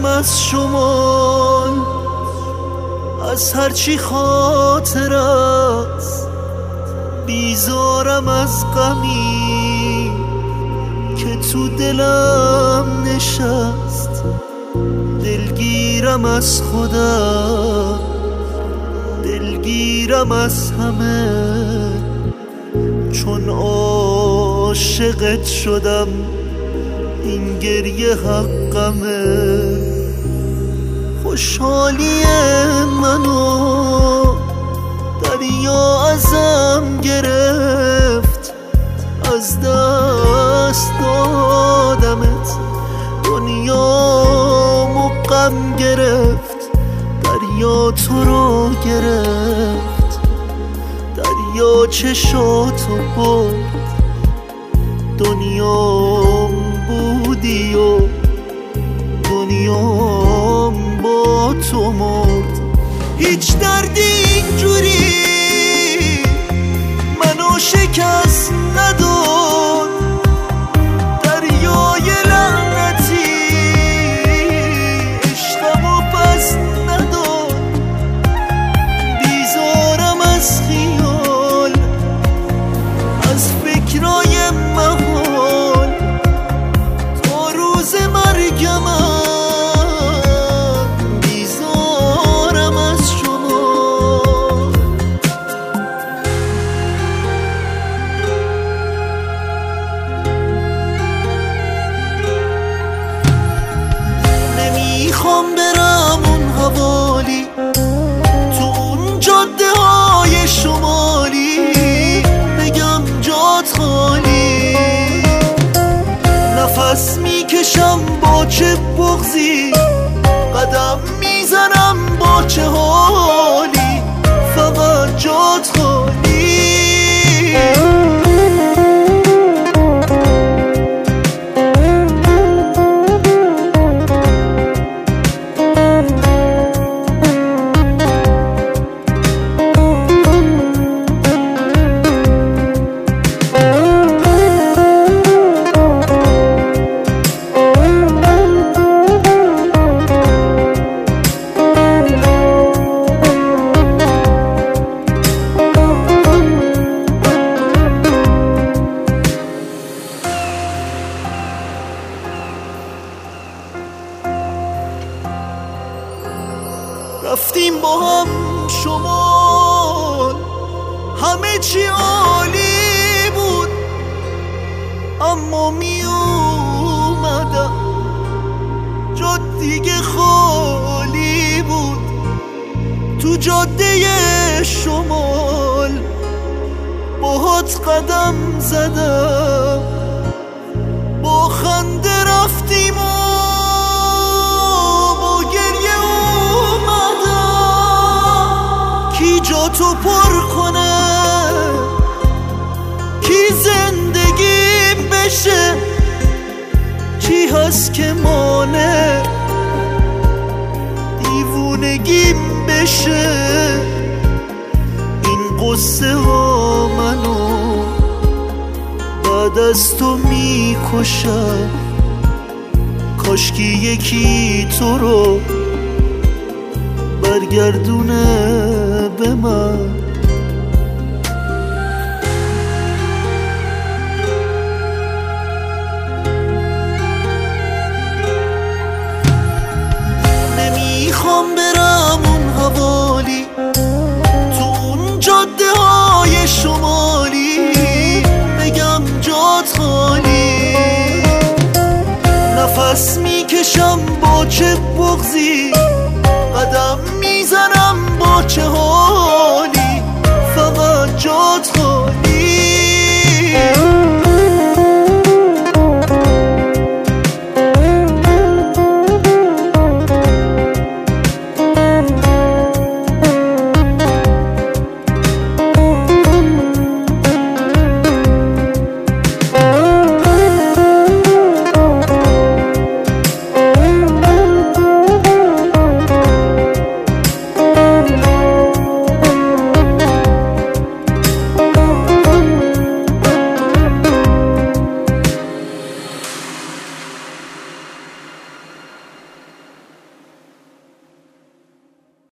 بیزارم از شمال، از هرچی خاطر است، بیزارم از غمی که تو دلم نشست. دلگیرم از خودم، دلگیرم از همه، چون عاشقت شدم این گریه حقمه. خوشحالی منو دریا ازم گرفت، از دست دادمت دنیامو غم گرفت. دریا تو رو گرفت، دریا چشاتو برد، دنیام بودی و دنیام با تو مرد. هیچ دردی اینجوری منو شکست نداد، دریای لعنتی عشقمو پس نداد. بیزارم از خیال، از فکرای محال، تا روز مرگم بیزارم از شما. نمیخوام برم اون حوالی، تو اون جاده های شمالی، بگم جات خالی. نفس میکشم با چه بغضی، قدم میزنم با چه حالی، فقط جات خالی. رفتیم با هم شمال، همه چی عالی بود، اما می اومدم جا دیگه خالی بود. تو جاده شمال باهات قدم زدم، با خنده رفتیم و با گریه اومدم. کی جا تو پر کنه، کی زندگیم بشه، چی هست که مانه دیوونگیم بشه. این قصه ها منو بعد از تو میکشم، کاشکی یکی تو رو برگردونه به من. نمیخوام برم اون حوالی، تو اون جاده های شمالی، بگم جات خالی. نفس میکشم با چه بغضی،